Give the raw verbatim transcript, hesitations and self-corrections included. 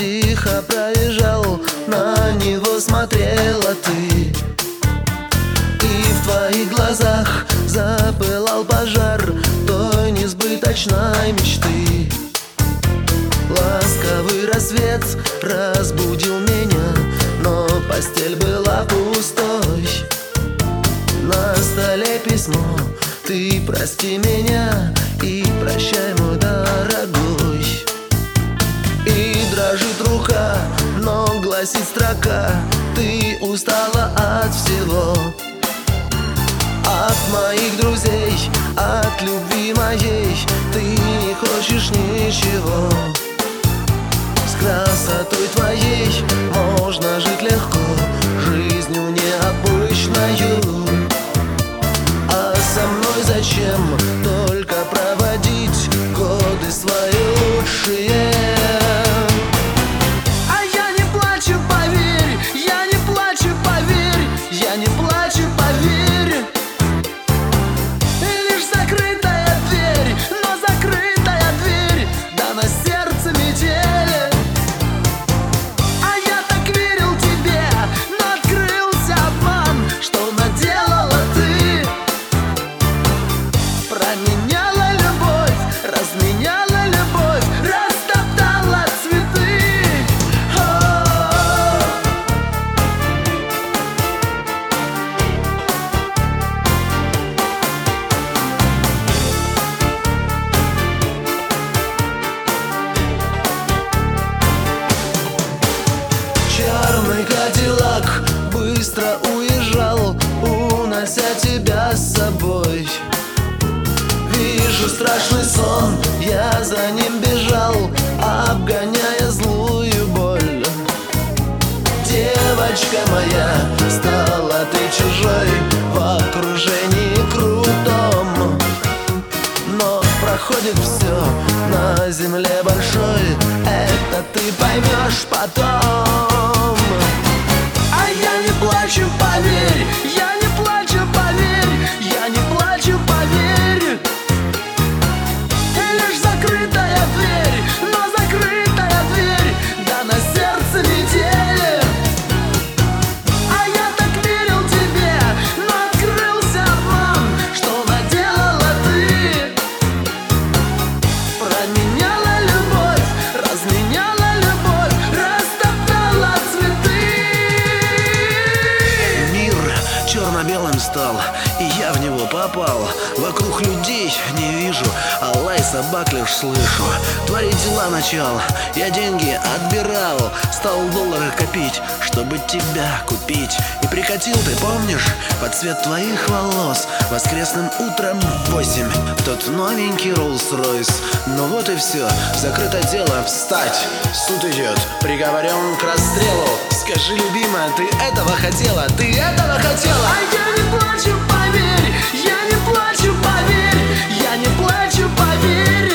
тихо проезжал, на него смотрела ты. И в твоих глазах запылал пожар той несбыточной мечты. Ласковый рассвет разбудил меня, но постель была пустой. На столе письмо: ты прости меня и прощай, мой дорогой. И дрожит рука, но гласит строка: ты устала от всего. От моих друзей, от любви моей ты не хочешь ничего. С красотой твоей можно жить легко, жизнью необычною. А со мной зачем только проводить годы свои лучшие? А я не плачу, поверь, я не плачу, поверь, я не плачу, поверь. Лишь закрытая дверь, но закрытая дверь, да на сердце метель. А я так верил тебе, но открылся обман, что наделала ты. Променяла любовь, разменяла любовь, растоптала цветы. О-о-о. Черный кадиллак быстро уезжал, унося тебя с собой. Вижу страшный сон, я за ним бежал, обгоняя злую боль. Девочка моя, стала ты чужой в окружении крутом. Но проходит все на земле большой, это ты поймешь потом. А я не плачу, поверь, я не плачу, поверь, я не плачу, поверь. Лишь закрытая дверь, но закрытая дверь, да на сердце метель. А я так верил тебе, но открылся обман, что наделала ты. Променяла любовь, разменяла любовь, растоптала цветы. Мир черно-белым стал, и я в него попал. Вокруг людей не вижу, а лай собак лишь слышу. Твои дела начал, я деньги отбирал, стал доллары копить, чтобы тебя купить. И прикатил ты, помнишь, под цвет твоих волос воскресным утром в восемь тот новенький Rolls-Royce. Ну вот и все, закрыто дело, встать, суд идет, приговорен к расстрелу. Скажи, любимая, ты этого хотела, ты этого хотела? А я не плачу, поверь, я не плачу, поверь, я не плачу, поверь.